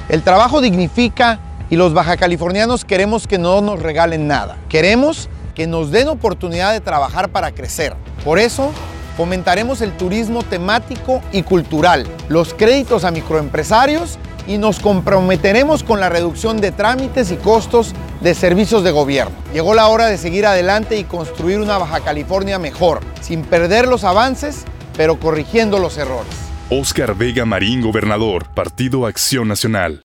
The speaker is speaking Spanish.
El trabajo dignifica y los bajacalifornianos queremos que no nos regalen nada. Queremos que nos den oportunidad de trabajar para crecer. Por eso, fomentaremos el turismo temático y cultural, los créditos a microempresarios y nos comprometeremos con la reducción de trámites y costos de servicios de gobierno. Llegó la hora de seguir adelante y construir una Baja California mejor, sin perder los avances, pero corrigiendo los errores. Óscar Vega Marín, gobernador, Partido Acción Nacional.